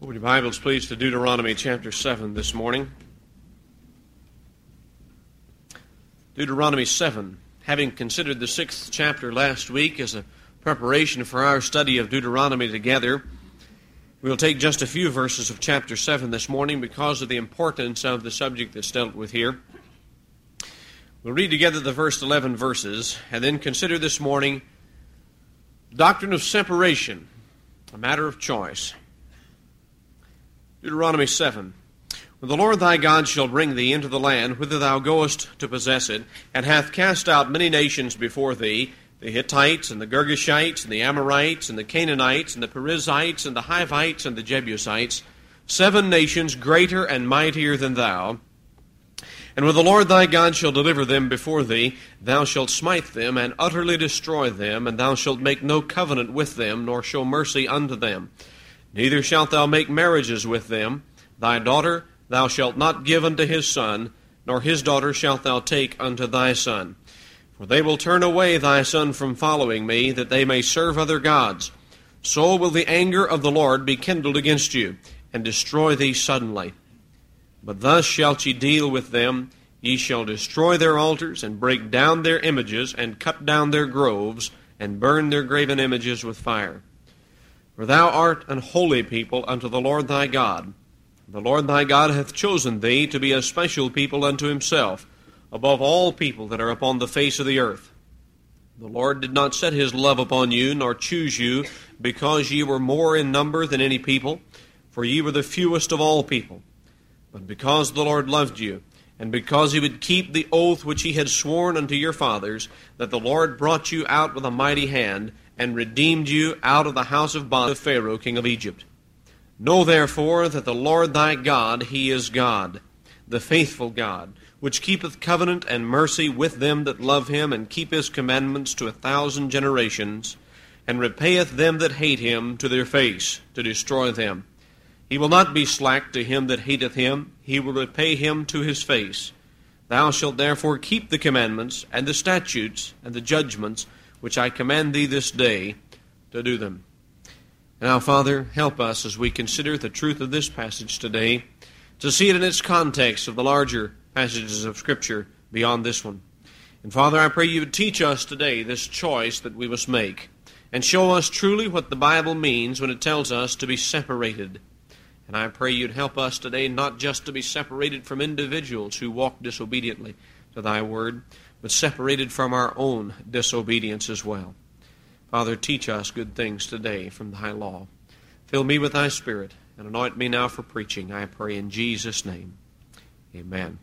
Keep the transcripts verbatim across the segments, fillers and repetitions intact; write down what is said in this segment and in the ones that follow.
Open your Bibles, please, to Deuteronomy chapter seven this morning. Deuteronomy seven. Having considered the sixth chapter last week as a preparation for our study of Deuteronomy together, we'll take just a few verses of chapter seven this morning because of the importance of the subject that's dealt with here. We'll read together the first eleven verses and then consider this morning the doctrine of separation, a matter of choice. Deuteronomy seven. When the Lord thy God shall bring thee into the land whither thou goest to possess it, and hath cast out many nations before thee, the Hittites, and the Girgashites, and the Amorites, and the Canaanites, and the Perizzites, and the Hivites, and the Jebusites, seven nations greater and mightier than thou. And when the Lord thy God shall deliver them before thee, thou shalt smite them, and utterly destroy them, and thou shalt make no covenant with them, nor show mercy unto them. Neither shalt thou make marriages with them. Thy daughter thou shalt not give unto his son, nor his daughter shalt thou take unto thy son. For they will turn away thy son from following me, that they may serve other gods. So will the anger of the Lord be kindled against you, and destroy thee suddenly. But thus shalt ye deal with them. Ye shall destroy their altars, and break down their images, and cut down their groves, and burn their graven images with fire. For thou art an holy people unto the Lord thy God. The Lord thy God hath chosen thee to be a special people unto himself, above all people that are upon the face of the earth. The Lord did not set his love upon you, nor choose you, because ye were more in number than any people, for ye were the fewest of all people. But because the Lord loved you, and because he would keep the oath which he had sworn unto your fathers, that the Lord brought you out with a mighty hand, and redeemed you out of the house of bondage of Pharaoh king of Egypt. Know therefore that the Lord thy God, he is God, the faithful God, which keepeth covenant and mercy with them that love him, and keep his commandments to a thousand generations, and repayeth them that hate him to their face, to destroy them. He will not be slack to him that hateth him, he will repay him to his face. Thou shalt therefore keep the commandments, and the statutes, and the judgments, which I command thee this day, to do them. Now, Father, help us as we consider the truth of this passage today, to see it in its context of the larger passages of Scripture beyond this one. And Father, I pray you would teach us today this choice that we must make, and show us truly what the Bible means when it tells us to be separated. And I pray you'd help us today not just to be separated from individuals who walk disobediently to thy word, but separated from our own disobedience as well. Father, teach us good things today from thy law. Fill me with thy Spirit, and anoint me now for preaching, I pray in Jesus' name. Amen.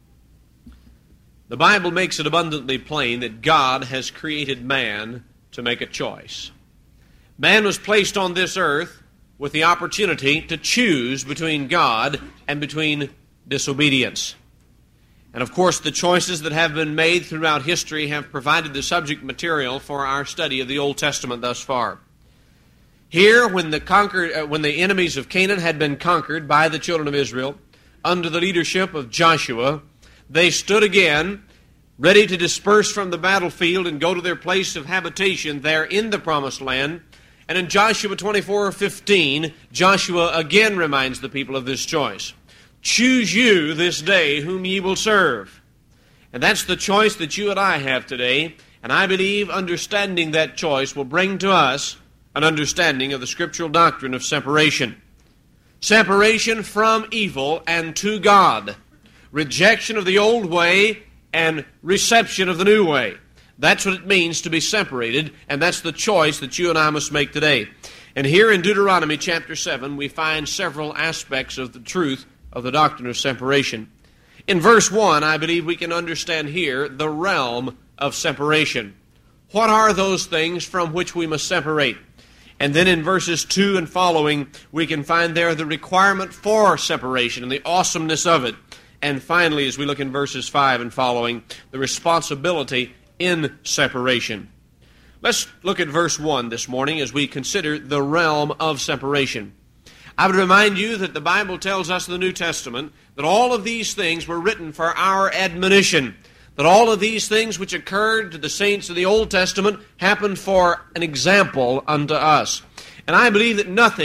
The Bible makes it abundantly plain that God has created man to make a choice. Man was placed on this earth with the opportunity to choose between God and between disobedience. And of course, the choices that have been made throughout history have provided the subject material for our study of the Old Testament thus far. Here, when the conquered, uh, when the enemies of Canaan had been conquered by the children of Israel, under the leadership of Joshua, they stood again, ready to disperse from the battlefield and go to their place of habitation there in the Promised Land. And in Joshua twenty-four fifteen, Joshua again reminds the people of this choice. Choose you this day whom ye will serve. And that's the choice that you and I have today. And I believe understanding that choice will bring to us an understanding of the scriptural doctrine of separation. Separation from evil and to God. Rejection of the old way and reception of the new way. That's what it means to be separated, and that's the choice that you and I must make today. And here in Deuteronomy chapter seven, we find several aspects of the truth of the doctrine of separation. In verse one, I believe we can understand here the realm of separation. What are those things from which we must separate? And then in verses two and following, we can find there the requirement for separation and the awesomeness of it. And finally, as we look in verses five and following, the responsibility in separation. Let's look at verse one this morning as we consider the realm of separation. I would remind you that the Bible tells us in the New Testament that all of these things were written for our admonition, that all of these things which occurred to the saints of the Old Testament happened for an example unto us. And I believe that nothing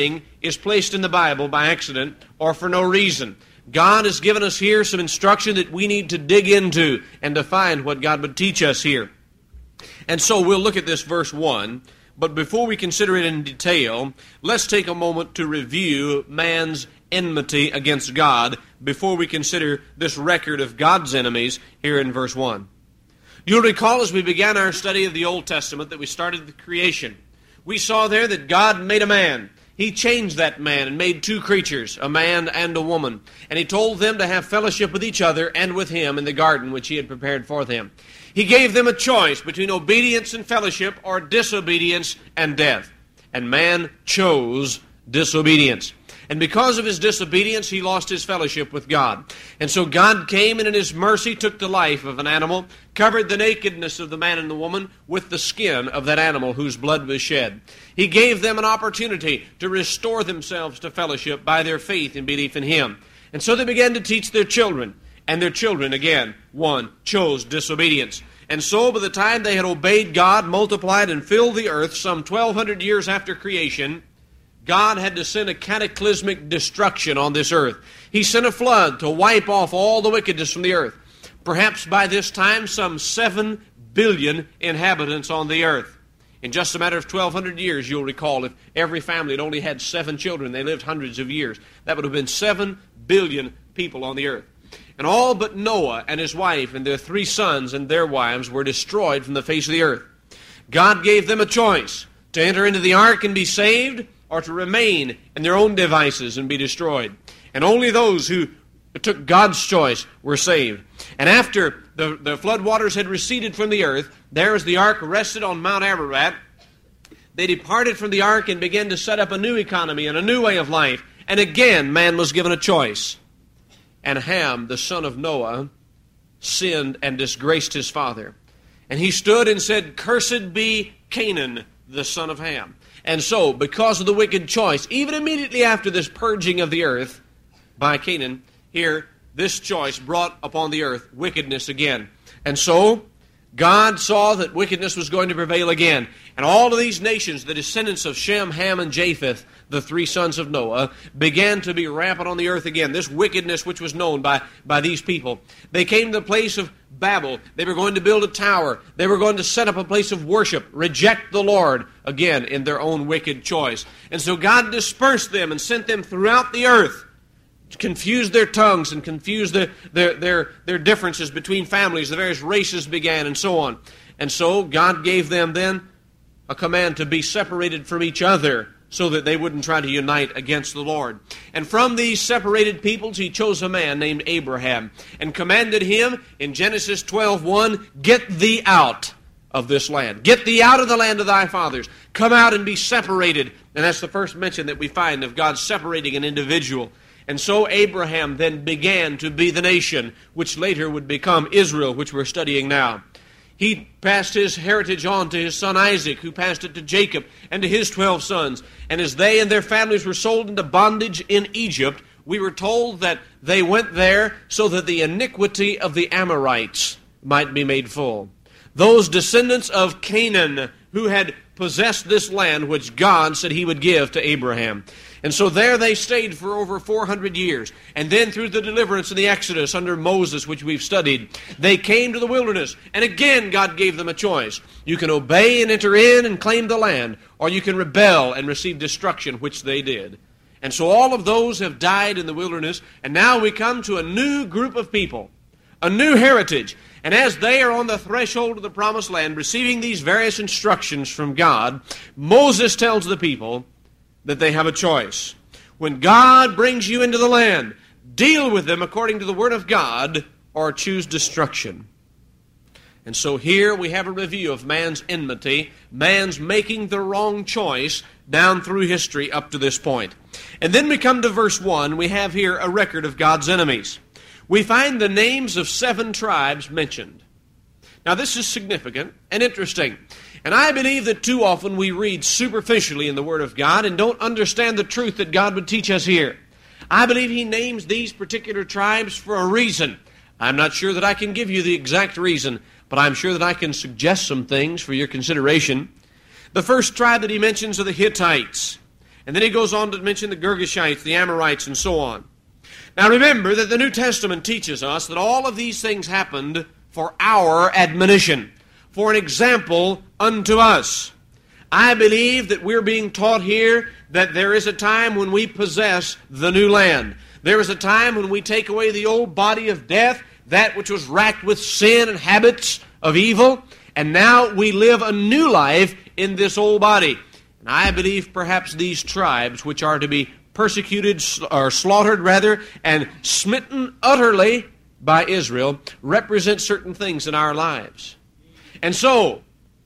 is placed in the Bible by accident or for no reason. God has given us here some instruction that we need to dig into and to find what God would teach us here. And so we'll look at this verse one, but before we consider it in detail, let's take a moment to review man's enmity against God before we consider this record of God's enemies here in verse one. You'll recall as we began our study of the Old Testament that we started with creation. We saw there that God made a man. He changed that man and made two creatures, a man and a woman. And He told them to have fellowship with each other and with Him in the garden which He had prepared for them. He gave them a choice between obedience and fellowship or disobedience and death. And man chose disobedience. And because of his disobedience, he lost his fellowship with God. And so God came and in His mercy took the life of an animal, covered the nakedness of the man and the woman with the skin of that animal whose blood was shed. He gave them an opportunity to restore themselves to fellowship by their faith and belief in Him. And so they began to teach their children. And their children, again, one, chose disobedience. And so by the time they had obeyed God, multiplied, and filled the earth some twelve hundred years after creation, God had to send a cataclysmic destruction on this earth. He sent a flood to wipe off all the wickedness from the earth. Perhaps by this time, some seven billion inhabitants on the earth. In just a matter of twelve hundred years, you'll recall, if every family had only had seven children, they lived hundreds of years, that would have been seven billion people on the earth. And all but Noah and his wife and their three sons and their wives were destroyed from the face of the earth. God gave them a choice to enter into the ark and be saved, or to remain in their own devices and be destroyed. And only those who took God's choice were saved. And after the, the flood waters had receded from the earth, there as the ark rested on Mount Ararat, they departed from the ark and began to set up a new economy and a new way of life. And again, man was given a choice. And Ham, the son of Noah, sinned and disgraced his father. And he stood and said, "Cursed be Canaan, the son of Ham." And so, because of the wicked choice, even immediately after this purging of the earth by Canaan, here, this choice brought upon the earth wickedness again. And so, God saw that wickedness was going to prevail again. And all of these nations, the descendants of Shem, Ham, and Japheth, the three sons of Noah, began to be rampant on the earth again. This wickedness which was known by, by these people. They came to the place of Babel. They were going to build a tower. They were going to set up a place of worship, reject the Lord, again, in their own wicked choice. And so God dispersed them and sent them throughout the earth, confused their tongues and confused their, their, their, their differences between families. The various races began and so on. And so God gave them then a command to be separated from each other so that they wouldn't try to unite against the Lord. And from these separated peoples He chose a man named Abraham and commanded him in Genesis twelve one, "Get thee out of this land. Get thee out of the land of thy fathers. Come out and be separated." And that's the first mention that we find of God separating an individual. And so Abraham then began to be the nation, which later would become Israel, which we're studying now. He passed his heritage on to his son Isaac, who passed it to Jacob and to his twelve sons. And as they and their families were sold into bondage in Egypt, we were told that they went there so that the iniquity of the Amorites might be made full. Those descendants of Canaan who had possessed this land which God said He would give to Abraham. And so there they stayed for over four hundred years. And then through the deliverance in the Exodus under Moses, which we've studied, they came to the wilderness. And again God gave them a choice. You can obey and enter in and claim the land, or you can rebel and receive destruction, which they did. And so all of those have died in the wilderness, and now we come to a new group of people, a new heritage. And as they are on the threshold of the promised land, receiving these various instructions from God, Moses tells the people that they have a choice. When God brings you into the land, deal with them according to the Word of God, or choose destruction. And so here we have a review of man's enmity, man's making the wrong choice down through history up to this point. And then we come to verse one. We have here a record of God's enemies. We find the names of seven tribes mentioned. Now this is significant and interesting. And I believe that too often we read superficially in the Word of God and don't understand the truth that God would teach us here. I believe He names these particular tribes for a reason. I'm not sure that I can give you the exact reason, but I'm sure that I can suggest some things for your consideration. The first tribe that He mentions are the Hittites. And then he goes on to mention the Girgashites, the Amorites, and so on. Now remember that the New Testament teaches us that all of these things happened for our admonition, for an example unto us. I believe that we're being taught here that there is a time when we possess the new land. There is a time when we take away the old body of death, that which was racked with sin and habits of evil, and now we live a new life in this old body. And I believe perhaps these tribes, which are to be persecuted, or slaughtered rather, and smitten utterly by Israel, represent certain things in our lives. And so,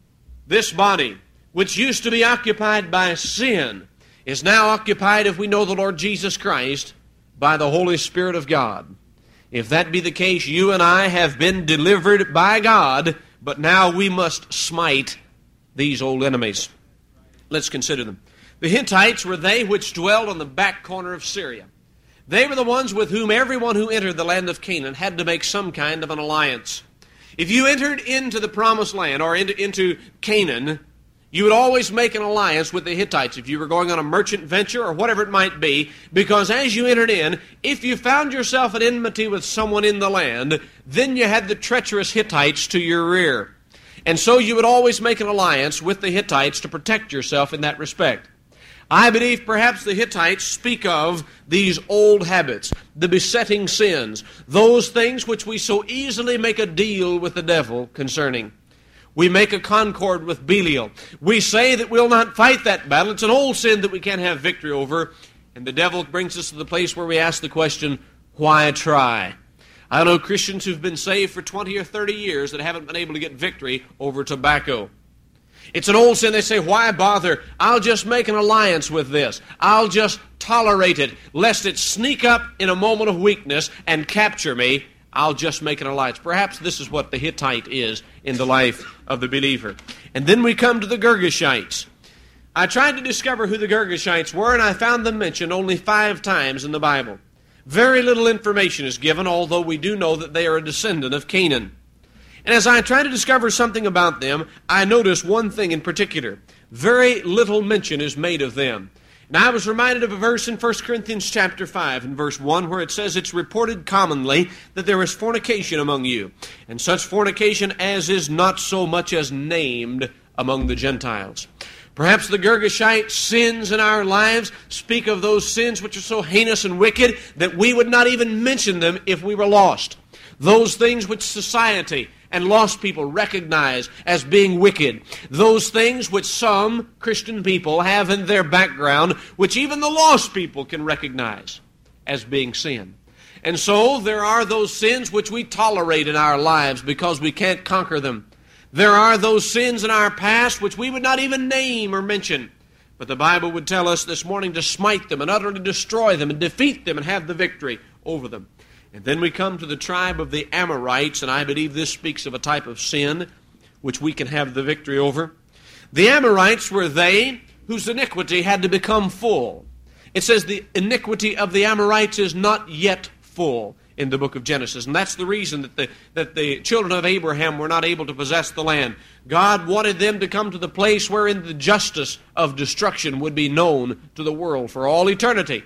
this body, which used to be occupied by sin, is now occupied, if we know the Lord Jesus Christ, by the Holy Spirit of God. If that be the case, you and I have been delivered by God, but now we must smite these old enemies. Let's consider them. The Hittites were they which dwelled on the back corner of Syria. They were the ones with whom everyone who entered the land of Canaan had to make some kind of an alliance. If you entered into the promised land, or into, into Canaan, you would always make an alliance with the Hittites if you were going on a merchant venture or whatever it might be, because as you entered in, if you found yourself at enmity with someone in the land, then you had the treacherous Hittites to your rear. And so you would always make an alliance with the Hittites to protect yourself in that respect. I believe perhaps the Hittites speak of these old habits, the besetting sins, those things which we so easily make a deal with the devil concerning. We make a concord with Belial. We say that we'll not fight that battle. It's an old sin that we can't have victory over. And the devil brings us to the place where we ask the question, why try? I know Christians who've been saved for twenty or thirty years that haven't been able to get victory over tobacco. It's an old sin. They say, why bother? I'll just make an alliance with this. I'll just tolerate it, lest it sneak up in a moment of weakness and capture me. I'll just make an alliance. Perhaps this is what the Hittite is in the life of the believer. And then we come to the Girgashites. I tried to discover who the Girgashites were, and I found them mentioned only five times in the Bible. Very little information is given, although we do know that they are a descendant of Canaan. And as I try to discover something about them, I notice one thing in particular. Very little mention is made of them. And I was reminded of a verse in First Corinthians chapter five and verse one where it says, it's reported commonly that there is fornication among you, and such fornication as is not so much as named among the Gentiles. Perhaps the Girgashite sins in our lives speak of those sins which are so heinous and wicked that we would not even mention them if we were lost. Those things which society and lost people recognize as being wicked. Those things which some Christian people have in their background, which even the lost people can recognize as being sin. And so there are those sins which we tolerate in our lives because we can't conquer them. There are those sins in our past which we would not even name or mention. But the Bible would tell us this morning to smite them and utterly destroy them and defeat them and have the victory over them. And then we come to the tribe of the Amorites, and I believe this speaks of a type of sin which we can have the victory over. The Amorites were they whose iniquity had to become full. It says the iniquity of the Amorites is not yet full in the book of Genesis. And that's the reason that the, that the children of Abraham were not able to possess the land. God wanted them to come to the place wherein the justice of destruction would be known to the world for all eternity.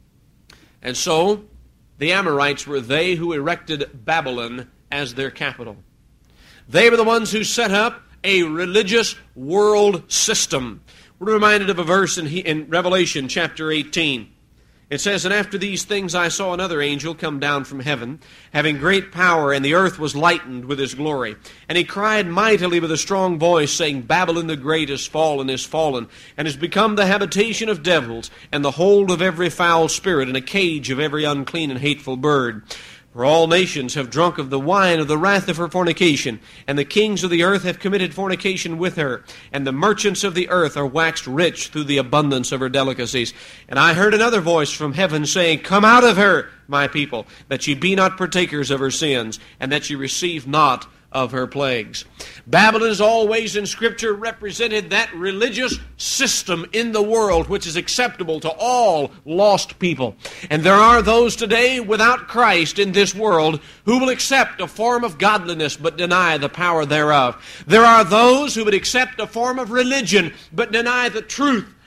And so the Amorites were they who erected Babylon as their capital. They were the ones who set up a religious world system. We're reminded of a verse in, in Revelation chapter eighteen. It says, and after these things I saw another angel come down from heaven, having great power, and the earth was lightened with his glory. And he cried mightily with a strong voice, saying, Babylon the great is fallen, is fallen, and is become the habitation of devils, and the hold of every foul spirit, and a cage of every unclean and hateful bird. For all nations have drunk of the wine of the wrath of her fornication, and the kings of the earth have committed fornication with her, and the merchants of the earth are waxed rich through the abundance of her delicacies. And I heard another voice from heaven saying, Come out of her, my people, that ye be not partakers of her sins, and that ye receive not of her plagues. Babylon is always in Scripture represented that religious system in the world which is acceptable to all lost people. And there are those today without Christ in this world who will accept a form of godliness but deny the power thereof. There are those who would accept a form of religion but deny the truth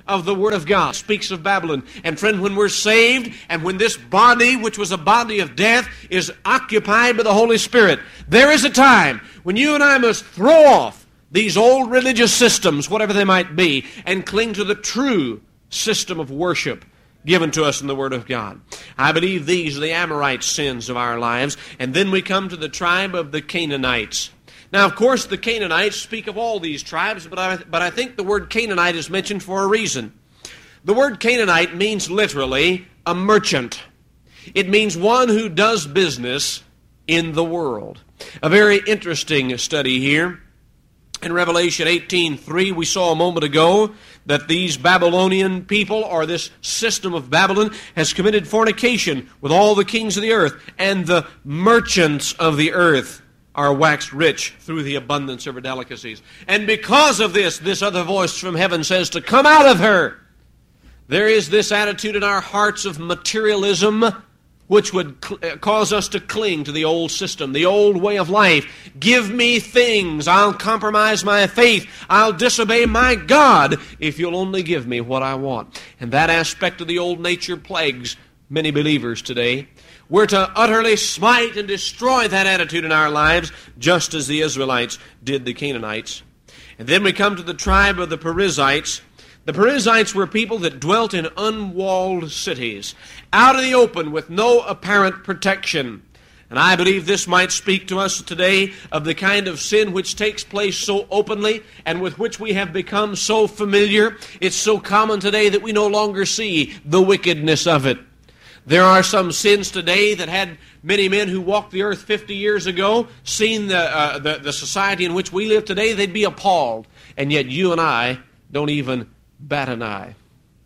of the Word of God. It speaks of Babylon. And friend, when we're saved, and when this body, which was a body of death, is occupied by the Holy Spirit, there is a time when you and I must throw off these old religious systems, whatever they might be, and cling to the true system of worship given to us in the Word of God. I believe these are the Amorite sins of our lives. And then we come to the tribe of the Canaanites. Now, of course, the Canaanites speak of all these tribes, but I, but I think the word Canaanite is mentioned for a reason. The word Canaanite means literally a merchant. It means one who does business in the world. A very interesting study here. In Revelation eighteen three, we saw a moment ago that these Babylonian people, or this system of Babylon, has committed fornication with all the kings of the earth, and the merchants of the earth are waxed rich through the abundance of her delicacies. And because of this, this other voice from heaven says to come out of her. There is this attitude in our hearts of materialism which would cl- cause us to cling to the old system, the old way of life. Give me things. I'll compromise my faith. I'll disobey my God if you'll only give me what I want. And that aspect of the old nature plagues many believers today. We're to utterly smite and destroy that attitude in our lives, just as the Israelites did the Canaanites. And then we come to the tribe of the Perizzites. The Perizzites were people that dwelt in unwalled cities, out in the open with no apparent protection. And I believe this might speak to us today of the kind of sin which takes place so openly and with which we have become so familiar. It's so common today that we no longer see the wickedness of it. There are some sins today that had many men who walked the earth fifty years ago seen the, uh, the, the society in which we live today, they'd be appalled. And yet you and I don't even bat an eye.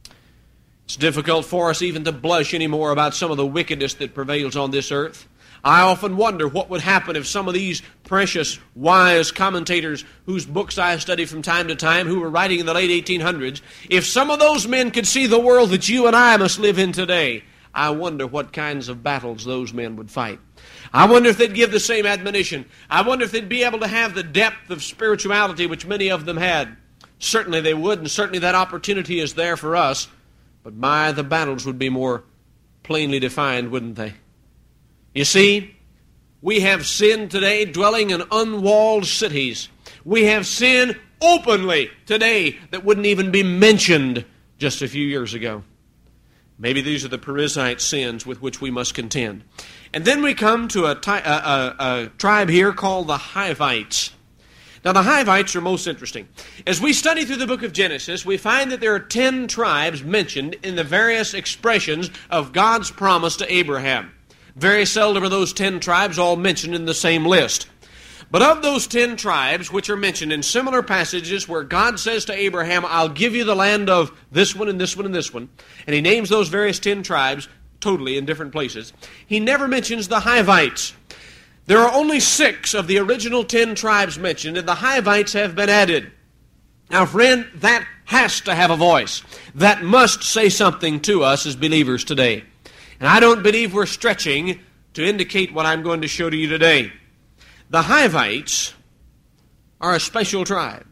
It's difficult for us even to blush anymore about some of the wickedness that prevails on this earth. I often wonder what would happen if some of these precious, wise commentators whose books I study from time to time, who were writing in the late eighteen hundreds, if some of those men could see the world that you and I must live in today, I wonder what kinds of battles those men would fight. I wonder if they'd give the same admonition. I wonder if they'd be able to have the depth of spirituality which many of them had. Certainly they would, and certainly that opportunity is there for us. But my, the battles would be more plainly defined, wouldn't they? You see, we have sin today dwelling in unwalled cities. We have sin openly today that wouldn't even be mentioned just a few years ago. Maybe these are the Perizzite sins with which we must contend. And then we come to a, a, a, a tribe here called the Hivites. Now, the Hivites are most interesting. As we study through the book of Genesis, we find that there are ten tribes mentioned in the various expressions of God's promise to Abraham. Very seldom are those ten tribes all mentioned in the same list. But of those ten tribes, which are mentioned in similar passages where God says to Abraham, I'll give you the land of this one and this one and this one, and he names those various ten tribes totally in different places, he never mentions the Hivites. There are only six of the original ten tribes mentioned, and the Hivites have been added. Now, friend, that has to have a voice. That must say something to us as believers today. And I don't believe we're stretching to indicate what I'm going to show to you today. The Hivites are a special tribe.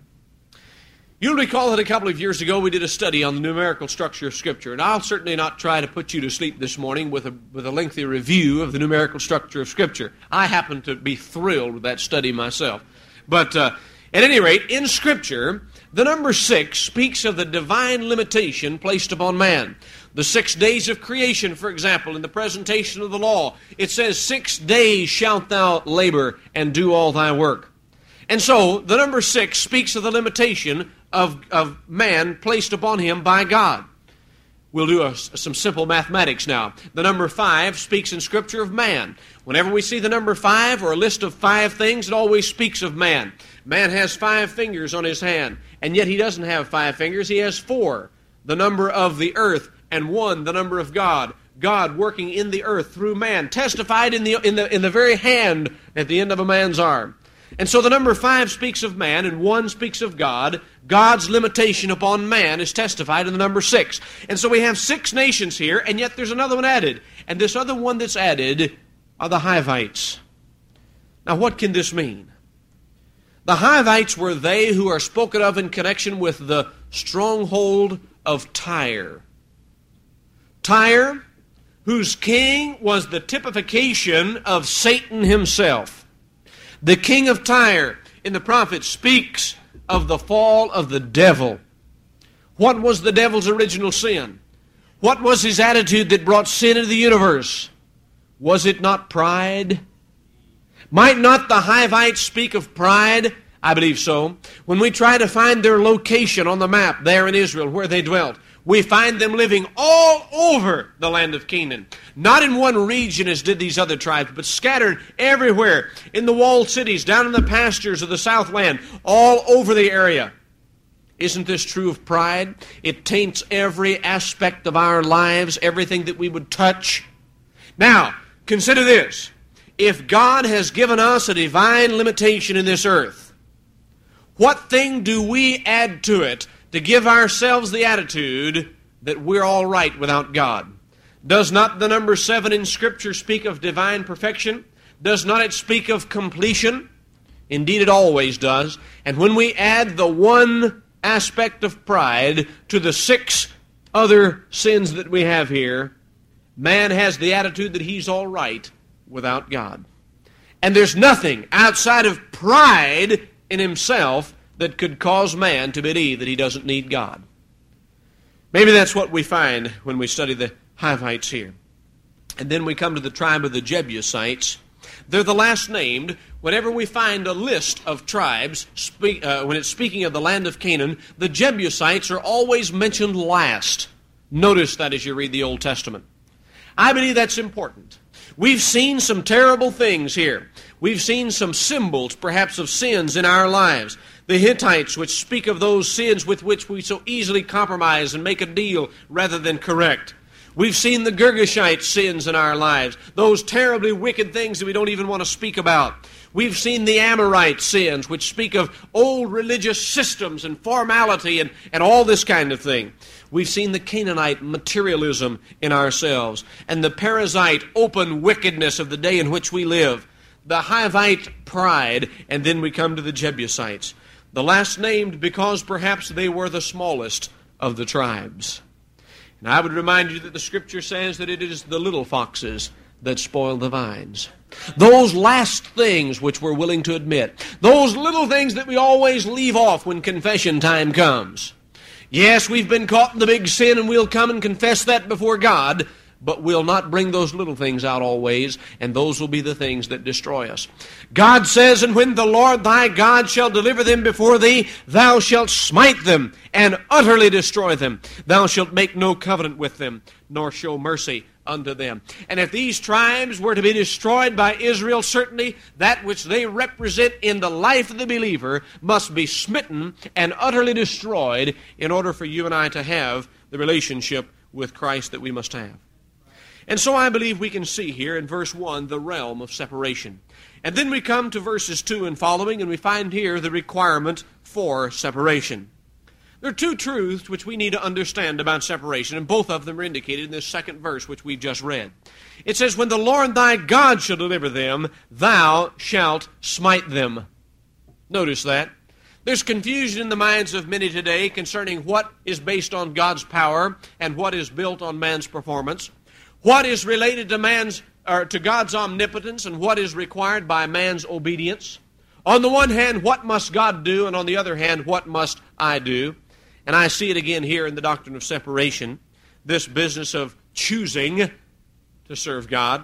You'll recall that a couple of years ago we did a study on the numerical structure of Scripture, and I'll certainly not try to put you to sleep this morning with a, with a lengthy review of the numerical structure of Scripture. I happen to be thrilled with that study myself. But uh, at any rate, in Scripture, the number six speaks of the divine limitation placed upon man. The six days of creation, for example, in the presentation of the law, it says, six days shalt thou labor and do all thy work. And so, the number six speaks of the limitation of, of man placed upon him by God. We'll do a, some simple mathematics now. The number five speaks in Scripture of man. Whenever we see the number five or a list of five things, it always speaks of man. Man has five fingers on his hand, and yet he doesn't have five fingers, he has four. The number of the earth, and one, the number of God. God working in the earth through man, testified in the, in the, in the very hand at the end of a man's arm. And so the number five speaks of man, and one speaks of God. God's limitation upon man is testified in the number six. And so we have six nations here, and yet there's another one added. And this other one that's added are the Hivites. Now, what can this mean? The Hivites were they who are spoken of in connection with the stronghold of Tyre. Tyre, whose king was the typification of Satan himself. The king of Tyre in the prophet speaks of the fall of the devil. What was the devil's original sin? What was his attitude that brought sin into the universe? Was it not pride? Might not the Hivites speak of pride? I believe so. When we try to find their location on the map there in Israel where they dwelt, we find them living all over the land of Canaan. Not in one region as did these other tribes, but scattered everywhere, in the walled cities, down in the pastures of the southland, all over the area. Isn't this true of pride? It taints every aspect of our lives, everything that we would touch. Now, consider this. If God has given us a divine limitation in this earth, what thing do we add to it to give ourselves the attitude that we're all right without God? Does not the number seven in Scripture speak of divine perfection? Does not it speak of completion? Indeed, it always does. And when we add the one aspect of pride to the six other sins that we have here, man has the attitude that he's all right without God. And there's nothing outside of pride in himself that could cause man to believe that he doesn't need God. Maybe that's what we find when we study the Hivites here. And then we come to the tribe of the Jebusites. They're the last named. Whenever we find a list of tribes, speak, uh, when it's speaking of the land of Canaan, the Jebusites are always mentioned last. Notice that as you read the Old Testament. I believe that's important. We've seen some terrible things here. We've seen some symbols, perhaps, of sins in our lives. The Hittites, which speak of those sins with which we so easily compromise and make a deal rather than correct. We've seen the Girgashite sins in our lives, those terribly wicked things that we don't even want to speak about. We've seen the Amorite sins, which speak of old religious systems and formality and, and all this kind of thing. We've seen the Canaanite materialism in ourselves and the Perizzite open wickedness of the day in which we live, the Hivite pride, and then we come to the Jebusites. The last named because perhaps they were the smallest of the tribes. And I would remind you that the Scripture says that it is the little foxes that spoil the vines. Those last things which we're willing to admit. Those little things that we always leave off when confession time comes. Yes, we've been caught in the big sin and we'll come and confess that before God, but we'll not bring those little things out always, and those will be the things that destroy us. God says, and when the Lord thy God shall deliver them before thee, thou shalt smite them and utterly destroy them. Thou shalt make no covenant with them, nor show mercy unto them. And if these tribes were to be destroyed by Israel, certainly that which they represent in the life of the believer must be smitten and utterly destroyed in order for you and I to have the relationship with Christ that we must have. And so I believe we can see here in verse one the realm of separation. And then we come to verses two and following, and we find here the requirement for separation. There are two truths which we need to understand about separation, and both of them are indicated in this second verse which we've just read. It says, when the Lord thy God shall deliver them, thou shalt smite them. Notice that. There's confusion in the minds of many today concerning what is based on God's power and what is built on man's performance. What is related to man's or to God's omnipotence and what is required by man's obedience. On the one hand, what must God do? And on the other hand, what must I do? And I see it again here in the doctrine of separation, this business of choosing to serve God.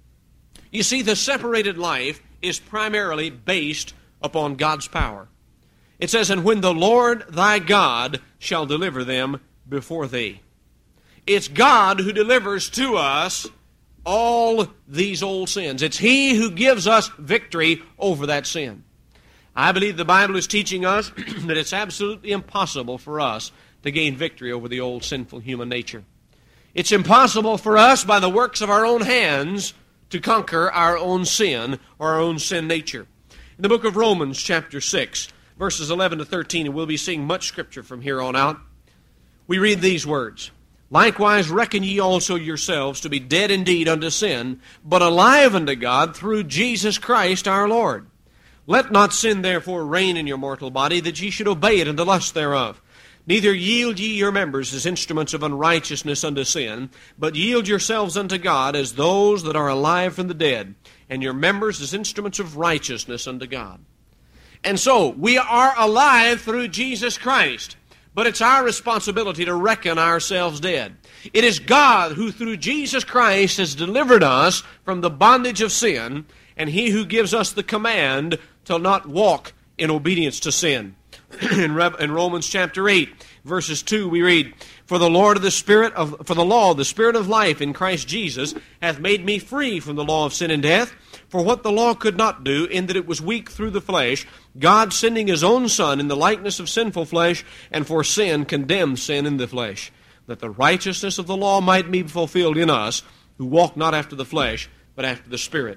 You see, the separated life is primarily based upon God's power. It says, and when the Lord thy God shall deliver them before thee. It's God who delivers to us all these old sins. It's He who gives us victory over that sin. I believe the Bible is teaching us that it's absolutely impossible for us to gain victory over the old sinful human nature. It's impossible for us by the works of our own hands to conquer our own sin or our own sin nature. In the book of Romans chapter six, verses eleven to thirteen, and we'll be seeing much Scripture from here on out, we read these words. Likewise reckon ye also yourselves to be dead indeed unto sin, but alive unto God through Jesus Christ our Lord. Let not sin therefore reign in your mortal body, that ye should obey it in the lust thereof. Neither yield ye your members as instruments of unrighteousness unto sin, but yield yourselves unto God as those that are alive from the dead, and your members as instruments of righteousness unto God. And so, we are alive through Jesus Christ, but it's our responsibility to reckon ourselves dead. It is God who through Jesus Christ has delivered us from the bondage of sin, and He who gives us the command to not walk in obedience to sin. in, in Romans chapter eight, verses two, we read, For the Lord of the Spirit of for the law of the Spirit of life in Christ Jesus hath made me free from the law of sin and death. For what the law could not do, in that it was weak through the flesh, God sending His own Son in the likeness of sinful flesh, and for sin condemned sin in the flesh, that the righteousness of the law might be fulfilled in us, who walk not after the flesh, but after the Spirit.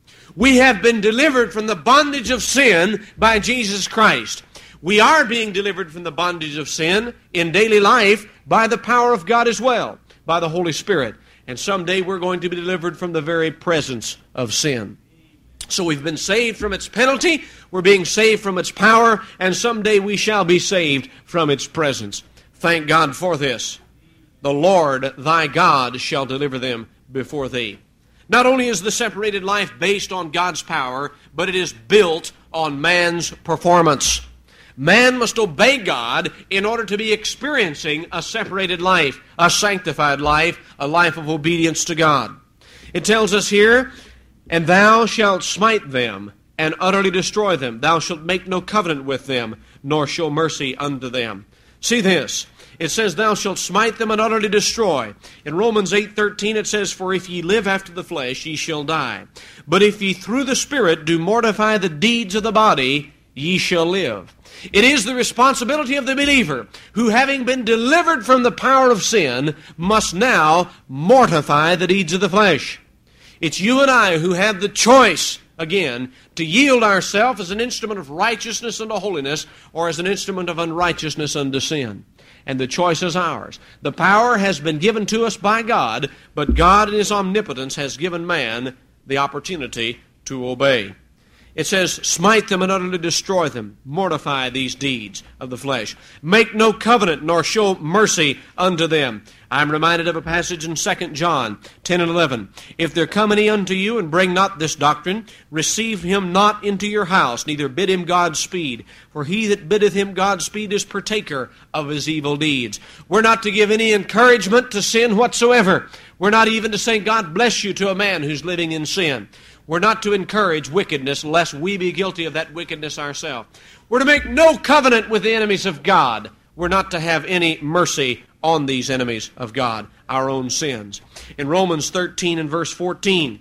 We have been delivered from the bondage of sin by Jesus Christ. We are being delivered from the bondage of sin in daily life by the power of God as well, by the Holy Spirit. And someday we're going to be delivered from the very presence of sin. So we've been saved from its penalty, we're being saved from its power, and someday we shall be saved from its presence. Thank God for this. The Lord thy God shall deliver them before thee. Not only is the separated life based on God's power, but it is built on man's performance. Man must obey God in order to be experiencing a separated life, a sanctified life, a life of obedience to God. It tells us here, And thou shalt smite them, and utterly destroy them. Thou shalt make no covenant with them, nor show mercy unto them. See this. It says, Thou shalt smite them and utterly destroy. In Romans eight thirteen it says, For if ye live after the flesh, ye shall die. But if ye through the Spirit do mortify the deeds of the body, ye shall live. It is the responsibility of the believer, who having been delivered from the power of sin, must now mortify the deeds of the flesh. It's you and I who have the choice, again, to yield ourselves as an instrument of righteousness unto holiness, or as an instrument of unrighteousness unto sin. And the choice is ours. The power has been given to us by God, but God in His omnipotence has given man the opportunity to obey. It says, Smite them and utterly destroy them. Mortify these deeds of the flesh. Make no covenant, nor show mercy unto them. I'm reminded of a passage in Second John ten and eleven. If there come any unto you, and bring not this doctrine, receive him not into your house, neither bid him Godspeed. For he that biddeth him Godspeed is partaker of his evil deeds. We're not to give any encouragement to sin whatsoever. We're not even to say, God bless you, to a man who's living in sin. We're not to encourage wickedness, lest we be guilty of that wickedness ourselves. We're to make no covenant with the enemies of God. We're not to have any mercy on these enemies of God, our own sins. In Romans thirteen and verse fourteen,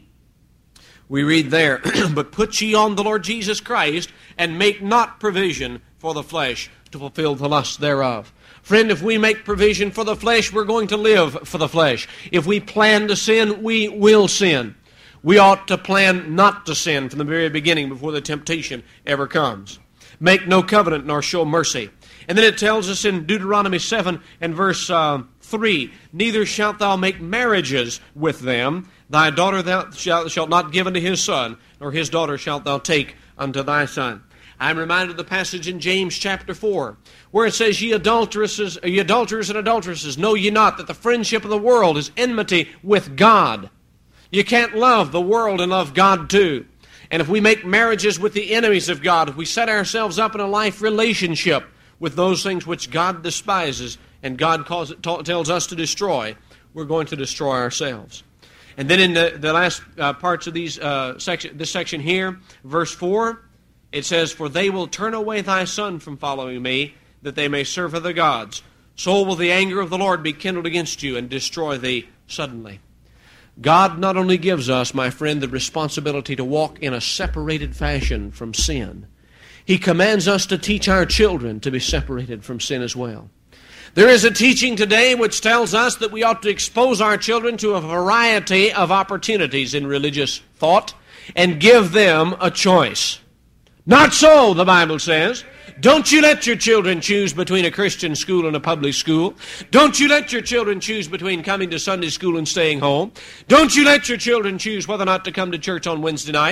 we read there, But put ye on the Lord Jesus Christ, and make not provision for the flesh to fulfill the lust thereof. Friend, if we make provision for the flesh, we're going to live for the flesh. If we plan to sin, we will sin. We ought to plan not to sin from the very beginning before the temptation ever comes. Make no covenant nor show mercy. And then it tells us in Deuteronomy seven and verse uh, three, Neither shalt thou make marriages with them. Thy daughter thou shalt, shalt not give unto his son, nor his daughter shalt thou take unto thy son. I'm reminded of the passage in James chapter four, where it says, Ye adulteresses, ye adulterers and adulteresses, know ye not that the friendship of the world is enmity with God? You can't love the world and love God too. And if we make marriages with the enemies of God, if we set ourselves up in a life relationship with those things which God despises and God calls it, t- tells us to destroy, we're going to destroy ourselves. And then in the, the last uh, parts of these uh, section, this section here, verse four, it says, For they will turn away thy son from following me, that they may serve other gods. So will the anger of the Lord be kindled against you, and destroy thee suddenly. God not only gives us, my friend, the responsibility to walk in a separated fashion from sin, He commands us to teach our children to be separated from sin as well. There is a teaching today which tells us that we ought to expose our children to a variety of opportunities in religious thought and give them a choice. Not so, the Bible says. Don't you let your children choose between a Christian school and a public school. Don't you let your children choose between coming to Sunday school and staying home. Don't you let your children choose whether or not to come to church on Wednesday night.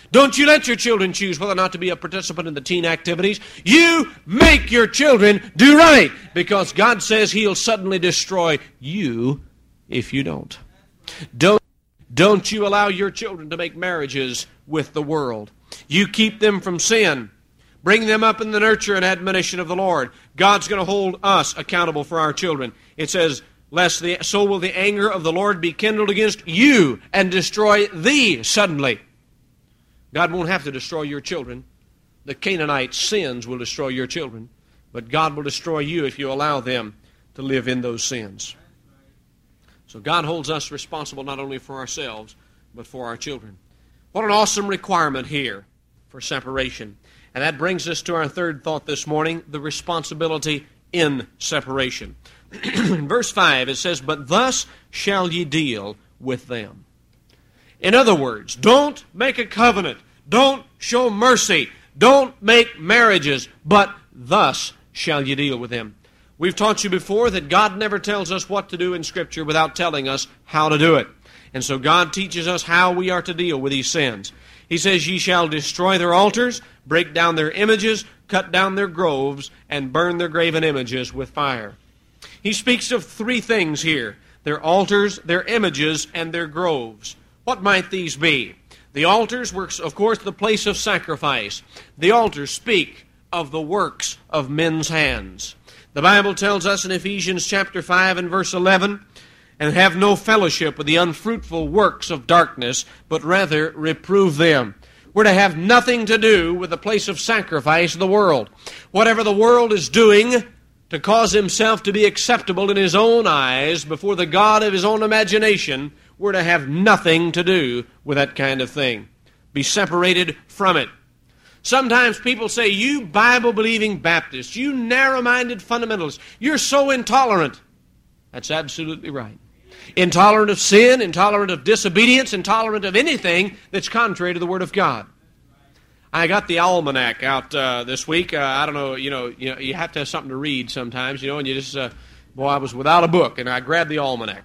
Don't you let your children choose whether or not to be a participant in the teen activities. You make your children do right, because God says He'll suddenly destroy you if you don't. Don't, don't you allow your children to make marriages with the world. You keep them from sin. Bring them up in the nurture and admonition of the Lord. God's going to hold us accountable for our children. It says, lest the, so will the anger of the Lord be kindled against you and destroy thee suddenly. God won't have to destroy your children. The Canaanite sins will destroy your children, but God will destroy you if you allow them to live in those sins. So God holds us responsible not only for ourselves, but for our children. What an awesome requirement here for separation. And that brings us to our third thought this morning, the responsibility in separation. In verse five it says, "But thus shall ye deal with them." In other words, don't make a covenant, don't show mercy, don't make marriages, but thus shall ye deal with them. We've taught you before that God never tells us what to do in Scripture without telling us how to do it. And so God teaches us how we are to deal with these sins. He says, "Ye shall destroy their altars, break down their images, cut down their groves, and burn their graven images with fire." He speaks of three things here: their altars, their images, and their groves. What might these be? The altars were, of course, the place of sacrifice. The altars speak of the works of men's hands. The Bible tells us in Ephesians chapter five and verse eleven, "And have no fellowship with the unfruitful works of darkness, but rather reprove them." We're to have nothing to do with the place of sacrifice of the world. Whatever the world is doing to cause himself to be acceptable in his own eyes before the God of his own imagination, we're to have nothing to do with that kind of thing. Be separated from it. Sometimes people say, "You Bible-believing Baptists, you narrow-minded fundamentalists, you're so intolerant." That's absolutely right. Intolerant of sin, intolerant of disobedience, intolerant of anything that's contrary to the Word of God. I got the almanac out uh, this week. Uh, I don't know, you know, you know, you have to have something to read sometimes, you know, and you just, uh, boy, I was without a book, and I grabbed the almanac.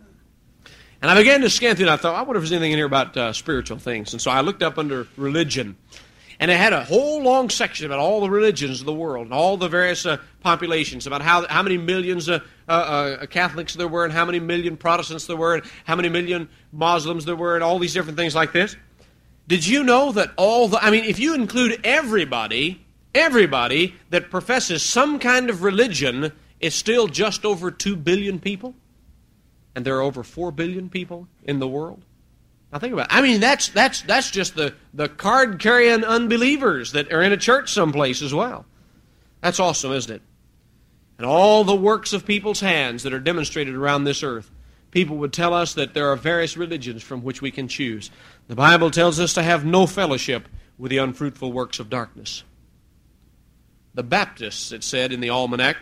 And I began to scan through it, and I thought, I wonder if there's anything in here about uh, spiritual things. And so I looked up under religion, and it had a whole long section about all the religions of the world and all the various uh, populations, about how how many millions uh, uh, uh, Catholics there were and how many million Protestants there were and how many million Muslims there were and all these different things like this. Did you know that all the, I mean, if you include everybody, everybody that professes some kind of religion, it's still just over two billion people? And there are over four billion people in the world? Now think about it. I mean, that's that's that's just the, the card-carrying unbelievers that are in a church someplace as well. That's awesome, isn't it? And all the works of people's hands that are demonstrated around this earth. People would tell us that there are various religions from which we can choose. The Bible tells us to have no fellowship with the unfruitful works of darkness. The Baptists, it said in the almanac,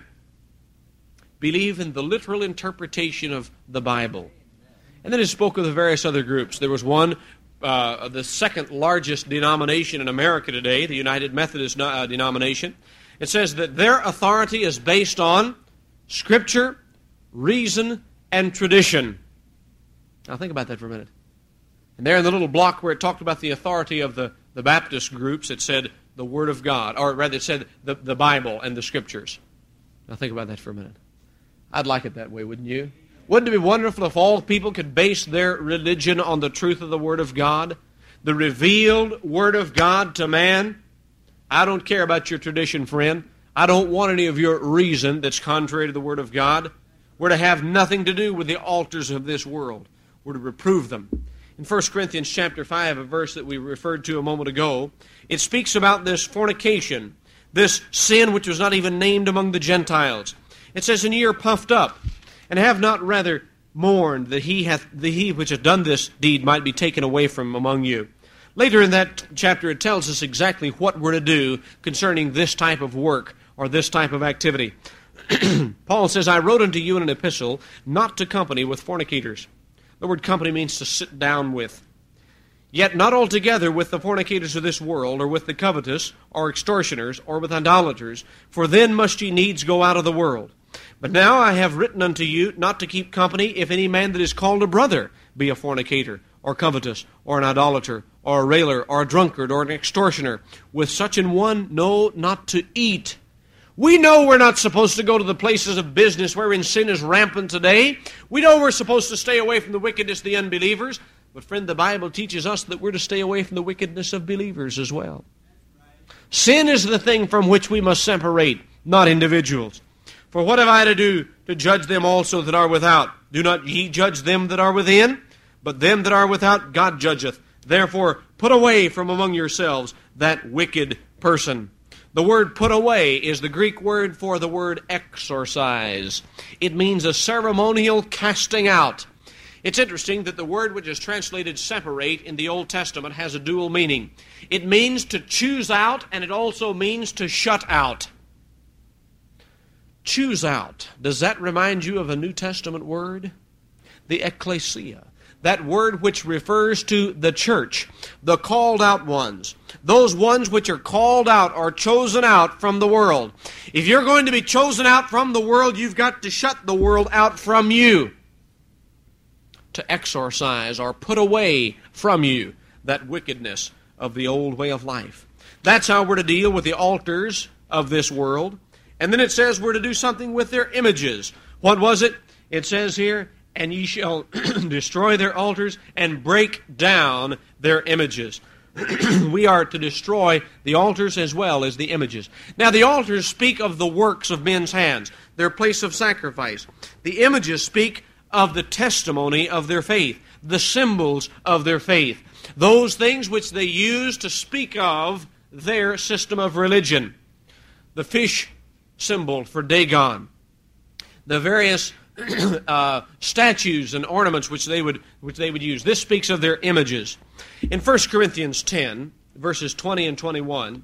believe in the literal interpretation of the Bible. And then it spoke of the various other groups. There was one, uh, the second largest denomination in America today, the United Methodist uh, denomination. It says that their authority is based on Scripture, reason, and tradition. Now think about that for a minute. And there in the little block where it talked about the authority of the, the Baptist groups, it said the Word of God, or rather it said the, the Bible and the Scriptures. Now think about that for a minute. I'd like it that way, wouldn't you? Wouldn't it be wonderful if all people could base their religion on the truth of the Word of God? The revealed Word of God to man? I don't care about your tradition, friend. I don't want any of your reason that's contrary to the Word of God. We're to have nothing to do with the altars of this world. We're to reprove them. In First Corinthians chapter five, a verse that we referred to a moment ago, it speaks about this fornication, this sin which was not even named among the Gentiles. It says, "And ye are puffed up, and have not rather mourned that he hath that he which hath done this deed might be taken away from among you." Later in that chapter it tells us exactly what we're to do concerning this type of work or this type of activity. Paul says, "I wrote unto you in an epistle not to company with fornicators." The word company means to sit down with. "Yet not altogether with the fornicators of this world, or with the covetous, or extortioners, or with idolaters, for then must ye needs go out of the world. But now I have written unto you not to keep company if any man that is called a brother be a fornicator, or covetous, or an idolater, or a railer, or a drunkard, or an extortioner. With such an one, no, not to eat. We know we're not supposed to go to the places of business wherein sin is rampant today. We know we're supposed to stay away from the wickedness of the unbelievers. But friend, the Bible teaches us that we're to stay away from the wickedness of believers as well. Sin is the thing from which we must separate, not individuals. For what have I to do to judge them also that are without? Do not ye judge them that are within? But them that are without God judgeth. Therefore put away from among yourselves that wicked person. The word put away is the Greek word for the word exorcise. It means a ceremonial casting out. It's interesting that the word which is translated separate in the Old Testament has a dual meaning. It means to choose out, and it also means to shut out. Choose out. Does that remind you of a New Testament word? The ecclesia. That word which refers to the church, the called out ones. Those ones which are called out or chosen out from the world. If you're going to be chosen out from the world, you've got to shut the world out from you. To exorcise or put away from you that wickedness of the old way of life. That's how we're to deal with the altars of this world. And then it says we're to do something with their images. What was it? It says here, and ye shall destroy their altars and break down their images. We are to destroy the altars as well as the images. Now the altars speak of the works of men's hands, their place of sacrifice. The images speak of the testimony of their faith, the symbols of their faith, those things which they use to speak of their system of religion. The fish symbol for Dagon, the various uh, statues and ornaments which they would which they would use. This speaks of their images. In First Corinthians ten, verses twenty and twenty-one,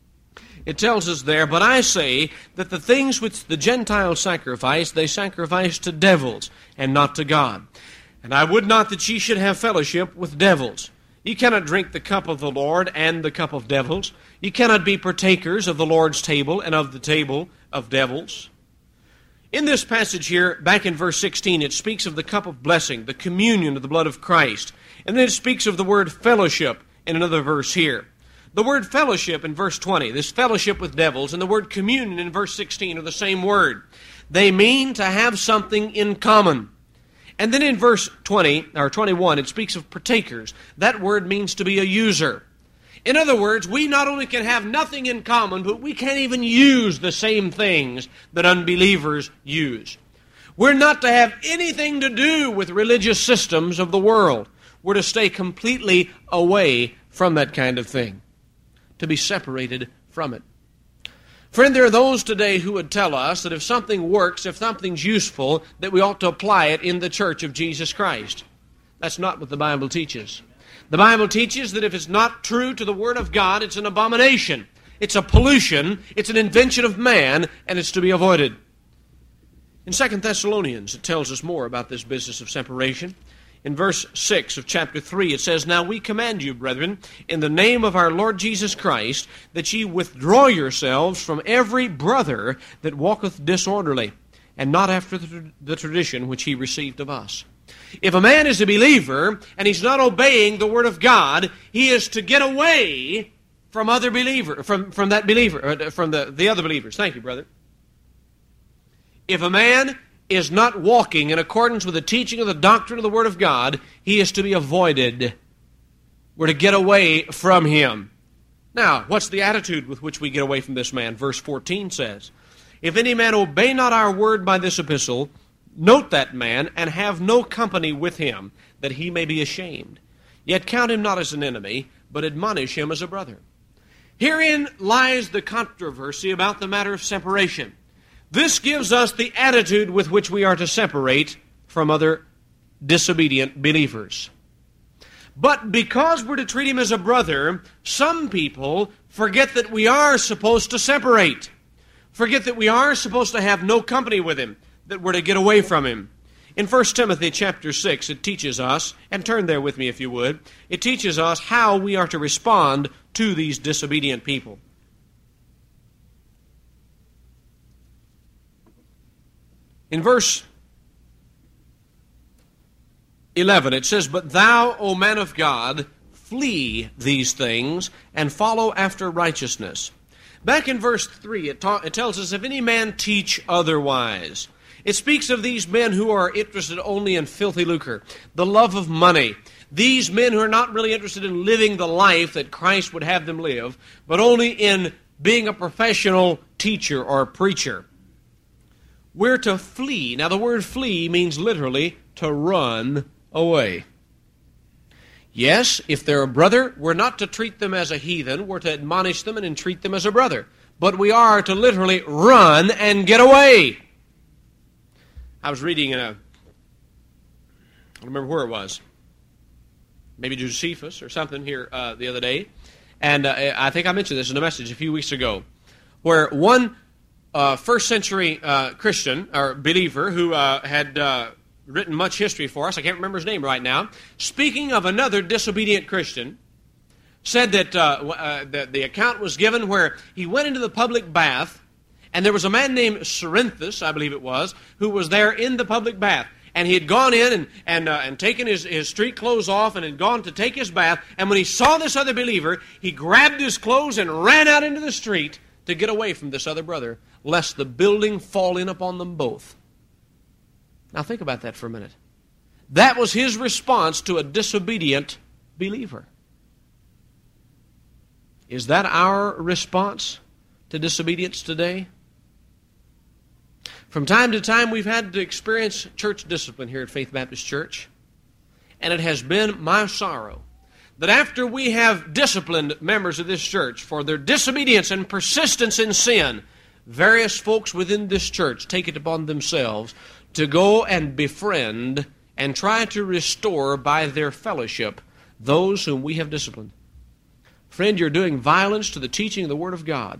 it tells us there, but I say that the things which the Gentiles sacrifice, they sacrifice to devils, and not to God. And I would not that ye should have fellowship with devils. Ye cannot drink the cup of the Lord and the cup of devils. Ye cannot be partakers of the Lord's table and of the table of devils. In this passage here, back in verse sixteen, it speaks of the cup of blessing, the communion of the blood of Christ. And then it speaks of the word fellowship in another verse here. The word fellowship in verse twenty, this fellowship with devils, and the word communion in verse sixteen are the same word. They mean to have something in common. And then in verse twenty, or twenty-one, it speaks of partakers. That word means to be a user. In other words, we not only can have nothing in common, but we can't even use the same things that unbelievers use. We're not to have anything to do with religious systems of the world. We're to stay completely away from that kind of thing, to be separated from it. Friend, there are those today who would tell us that if something works, if something's useful, that we ought to apply it in the church of Jesus Christ. That's not what the Bible teaches. The Bible teaches that if it's not true to the Word of God, it's an abomination. It's a pollution. It's an invention of man, and it's to be avoided. In Second Thessalonians, it tells us more about this business of separation. In verse six of chapter three, it says, Now we command you, brethren, in the name of our Lord Jesus Christ, that ye withdraw yourselves from every brother that walketh disorderly, and not after the, the tradition which he received of us. If a man is a believer, and he's not obeying the Word of God, he is to get away from other believer, from, from that believer, from the, the other believers. Thank you, brother. If a man is not walking in accordance with the teaching of the doctrine of the Word of God, he is to be avoided. We're to get away from him. Now, what's the attitude with which we get away from this man? Verse fourteen says, If any man obey not our word by this epistle, note that man, and have no company with him, that he may be ashamed. Yet count him not as an enemy, but admonish him as a brother. Herein lies the controversy about the matter of separation. This gives us the attitude with which we are to separate from other disobedient believers. But because we're to treat him as a brother, some people forget that we are supposed to separate. Forget that we are supposed to have no company with him, that we're to get away from him. In First Timothy chapter six, it teaches us, and turn there with me if you would, it teaches us how we are to respond to these disobedient people. In verse eleven, it says, But thou, O man of God, flee these things and follow after righteousness. Back in verse three, it, ta- it tells us, if any man teach otherwise. It speaks of these men who are interested only in filthy lucre, the love of money. These men who are not really interested in living the life that Christ would have them live, but only in being a professional teacher or preacher. We're to flee. Now the word flee means literally to run away. Yes, if they're a brother, we're not to treat them as a heathen. We're to admonish them and entreat them as a brother. But we are to literally run and get away. I was reading in a, I don't remember where it was, maybe Josephus or something here uh, the other day. And uh, I think I mentioned this in a message a few weeks ago, where one uh, first century uh, Christian or believer who uh, had uh, written much history for us, I can't remember his name right now, speaking of another disobedient Christian, said that, uh, uh, that the account was given where he went into the public bath, and there was a man named Cerinthus, I believe it was, who was there in the public bath. And he had gone in and, and, uh, and taken his, his street clothes off and had gone to take his bath. And when he saw this other believer, he grabbed his clothes and ran out into the street to get away from this other brother, lest the building fall in upon them both. Now think about that for a minute. That was his response to a disobedient believer. Is that our response to disobedience today? From time to time, we've had to experience church discipline here at Faith Baptist Church. And it has been my sorrow that after we have disciplined members of this church for their disobedience and persistence in sin, various folks within this church take it upon themselves to go and befriend and try to restore by their fellowship those whom we have disciplined. Friend, you're doing violence to the teaching of the Word of God.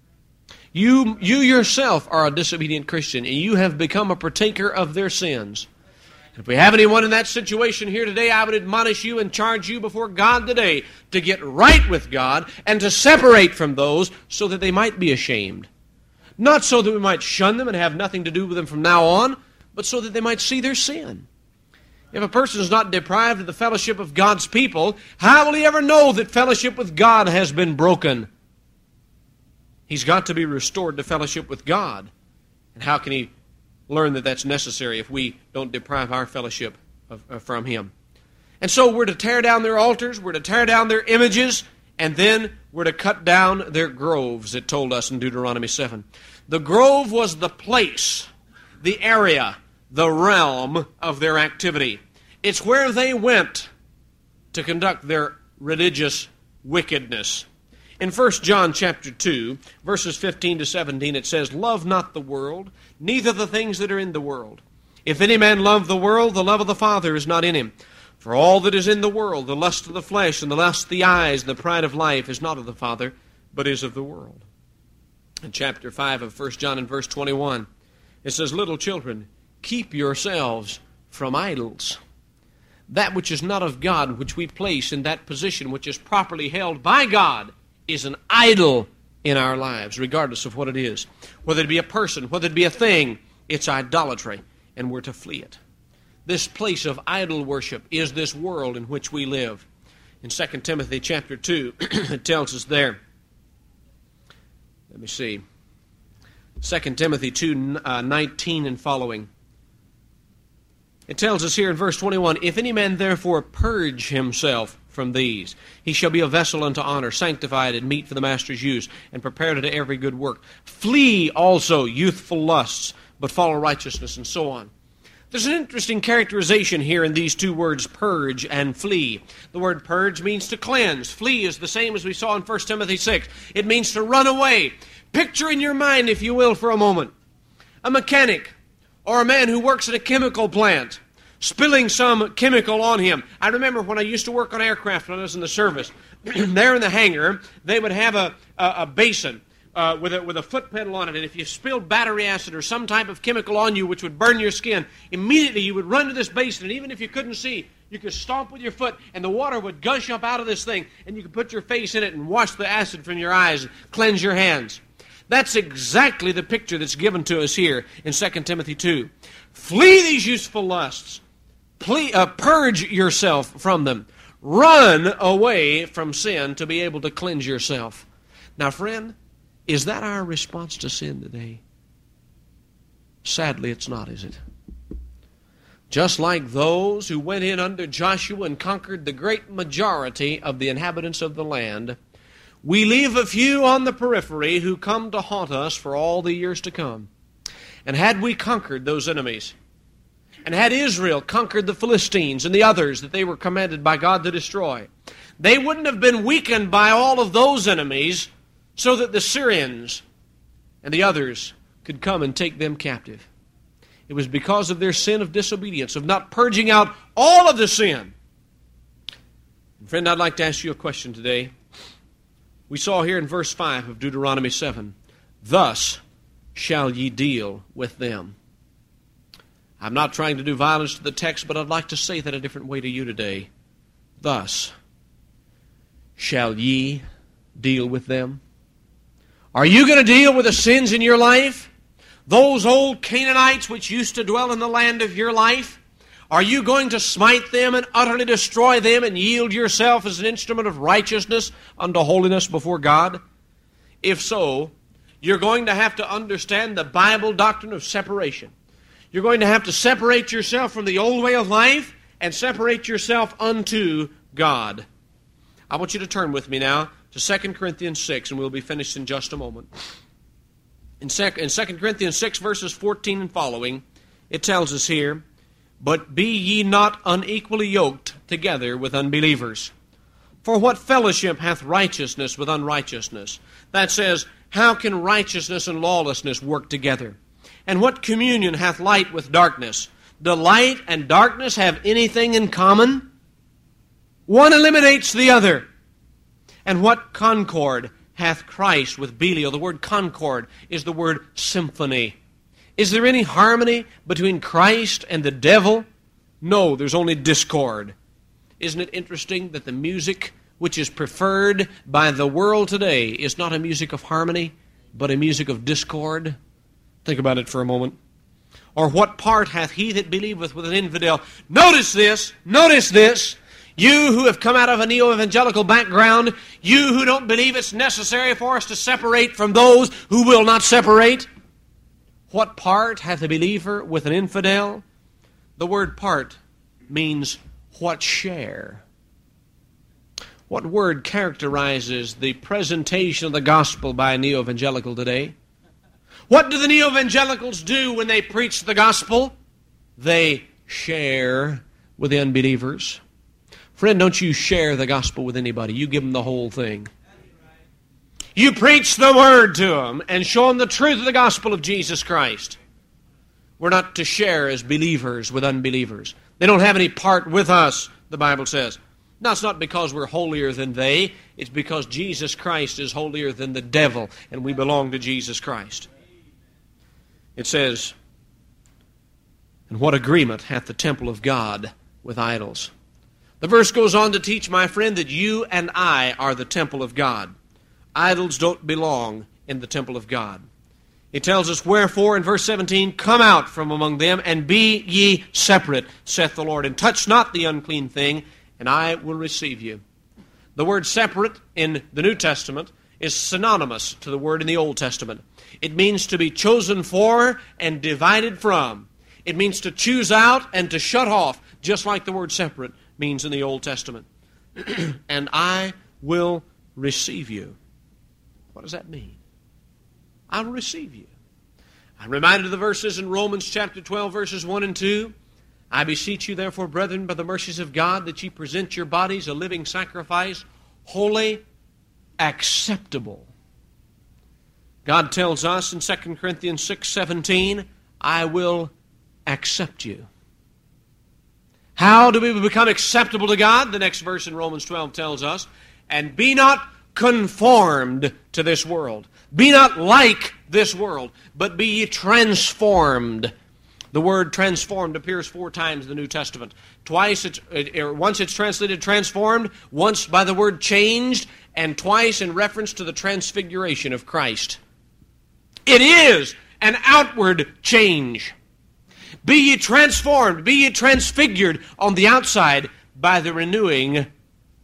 You, you yourself are a disobedient Christian, and you have become a partaker of their sins. If we have anyone in that situation here today, I would admonish you and charge you before God today to get right with God and to separate from those so that they might be ashamed. Not so that we might shun them and have nothing to do with them from now on, but so that they might see their sin. If a person is not deprived of the fellowship of God's people, how will he ever know that fellowship with God has been broken? He's got to be restored to fellowship with God. And how can he learn that that's necessary if we don't deprive our fellowship of, of, from Him? And so we're to tear down their altars, we're to tear down their images, and then we're to cut down their groves, it told us in Deuteronomy seven. The grove was the place, the area, the realm of their activity. It's where they went to conduct their religious wickedness. In First John chapter two, verses fifteen to seventeen, it says, "Love not the world, neither the things that are in the world. If any man love the world, the love of the Father is not in him. For all that is in the world, the lust of the flesh, and the lust of the eyes, and the pride of life, is not of the Father, but is of the world." In chapter five of First John, in verse twenty-one, it says, "Little children, keep yourselves from idols. That which is not of God, which we place in that position which is properly held by God, is an idol in our lives, regardless of what it is. Whether it be a person, whether it be a thing, it's idolatry, and we're to flee it. This place of idol worship is this world in which we live. In Second Timothy chapter two, it tells us there, let me see, Second Timothy two, uh, nineteen and following. It tells us here in verse twenty-one, "If any man therefore purge himself from these, he shall be a vessel unto honor, sanctified and meet for the master's use, and prepared unto every good work. Flee also youthful lusts, but follow righteousness," and so on. There's an interesting characterization here in these two words, purge and flee. The word purge means to cleanse. Flee is the same as we saw in First Timothy six. It means to run away. Picture in your mind, if you will, for a moment, a mechanic or a man who works at a chemical plant, spilling some chemical on him. I remember when I used to work on aircraft when I was in the service. There in the hangar, they would have a, a, a basin uh, with, a, with a foot pedal on it, and if you spilled battery acid or some type of chemical on you which would burn your skin, immediately you would run to this basin, and even if you couldn't see, you could stomp with your foot, and the water would gush up out of this thing, and you could put your face in it and wash the acid from your eyes and cleanse your hands. That's exactly the picture that's given to us here in Second Timothy two. Flee these useful lusts. Ple- uh, purge yourself from them. Run away from sin to be able to cleanse yourself. Now, friend, is that our response to sin today? Sadly, it's not, is it? Just like those who went in under Joshua and conquered the great majority of the inhabitants of the land, we leave a few on the periphery who come to haunt us for all the years to come. And had we conquered those enemies, and had Israel conquered the Philistines and the others that they were commanded by God to destroy, they wouldn't have been weakened by all of those enemies so that the Syrians and the others could come and take them captive. It was because of their sin of disobedience, of not purging out all of the sin. And friend, I'd like to ask you a question today. We saw here in verse five of Deuteronomy seven, "Thus shall ye deal with them." I'm not trying to do violence to the text, but I'd like to say that a different way to you today. Thus shall ye deal with them. Are you going to deal with the sins in your life? Those old Canaanites which used to dwell in the land of your life? Are you going to smite them and utterly destroy them and yield yourself as an instrument of righteousness unto holiness before God? If so, you're going to have to understand the Bible doctrine of separation. You're going to have to separate yourself from the old way of life and separate yourself unto God. I want you to turn with me now to Second Corinthians six, and we'll be finished in just a moment. In Second Corinthians six, verses fourteen and following, it tells us here, "But be ye not unequally yoked together with unbelievers. For what fellowship hath righteousness with unrighteousness?" That says, how can righteousness and lawlessness work together? "And what communion hath light with darkness? Do light and darkness have anything in common? One eliminates the other. And what concord hath Christ with Belial?" The word concord is the word symphony. Is there any harmony between Christ and the devil? No, there's only discord. Isn't it interesting that the music which is preferred by the world today is not a music of harmony, but a music of discord? Think about it for a moment. "Or what part hath he that believeth with an infidel?" Notice this, notice this. You who have come out of a neo-evangelical background, you who don't believe it's necessary for us to separate from those who will not separate. What part hath a believer with an infidel? The word part means what share. What word characterizes the presentation of the gospel by a neo-evangelical today? What do the neo-evangelicals do when they preach the gospel? They share with the unbelievers. Friend, don't you share the gospel with anybody. You give them the whole thing. You preach the word to them and show them the truth of the gospel of Jesus Christ. We're not to share as believers with unbelievers. They don't have any part with us, the Bible says. Now, it's not because we're holier than they. It's because Jesus Christ is holier than the devil, and we belong to Jesus Christ. It says, "And what agreement hath the temple of God with idols?" The verse goes on to teach, my friend, that you and I are the temple of God. Idols don't belong in the temple of God. It tells us, "Wherefore," in verse seventeen, "Come out from among them, and be ye separate, saith the Lord, and touch not the unclean thing, and I will receive you." The word separate in the New Testament is synonymous to the word in the Old Testament. It means to be chosen for and divided from. It means to choose out and to shut off, just like the word separate means in the Old Testament. "And I will receive you." What does that mean? I will receive you. I'm reminded of the verses in Romans chapter twelve, verses one and two. "I beseech you, therefore, brethren, by the mercies of God, that ye present your bodies a living sacrifice, holy, acceptable." God tells us in Second Corinthians six seventeen, "I will accept you." How do we become acceptable to God? The next verse in Romans twelve tells us, "And be not conformed to this world." Be not like this world, but be ye transformed. The word transformed appears four times in the New Testament. Twice, it's, or once it's translated transformed, once by the word changed, and twice in reference to the transfiguration of Christ. It is an outward change. Be ye transformed, be ye transfigured on the outside by the renewing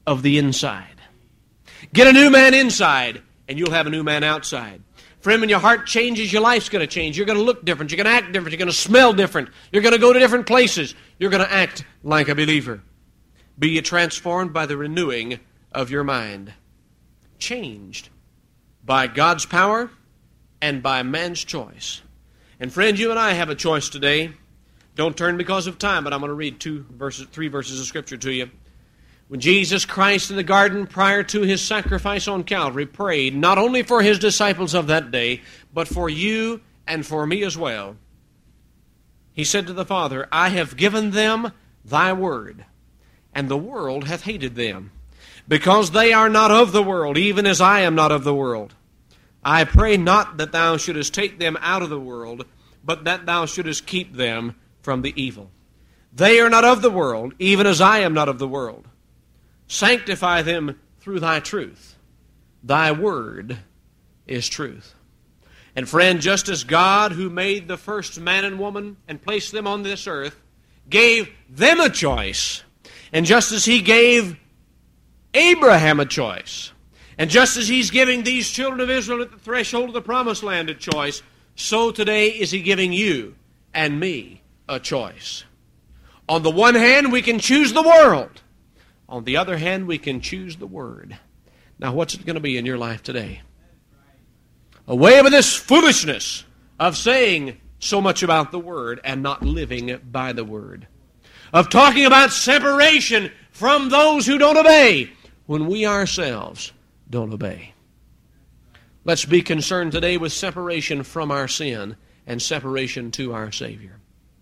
of the inside. Get a new man inside, and you'll have a new man outside. Friend, when your heart changes, your life's going to change. You're going to look different. You're going to act different. You're going to smell different. You're going to go to different places. You're going to act like a believer. Be ye transformed by the renewing of your mind. Changed by God's power and by man's choice. And friend, you and I have a choice today. Don't turn because of time, but I'm going to read two verses, three verses of Scripture to you. When Jesus Christ in the garden prior to His sacrifice on Calvary prayed not only for His disciples of that day, but for you and for me as well, He said to the Father, I have given them thy word, and the world hath hated them, because they are not of the world, even as I am not of the world. I pray not that thou shouldest take them out of the world, but that thou shouldest keep them from the evil. They are not of the world, even as I am not of the world. Sanctify them through thy truth. Thy word is truth. And friend, just as God, who made the first man and woman and placed them on this earth, gave them a choice, and just as He gave Abraham a choice, and just as He's giving these children of Israel at the threshold of the promised land a choice, so today is He giving you and me a choice. On the one hand, we can choose the world. On the other hand, we can choose the Word. Now, what's it going to be in your life today? Away with this foolishness of saying so much about the Word and not living by the Word. Of talking about separation from those who don't obey when we ourselves don't obey. Let's be concerned today with separation from our sin and separation to our Savior.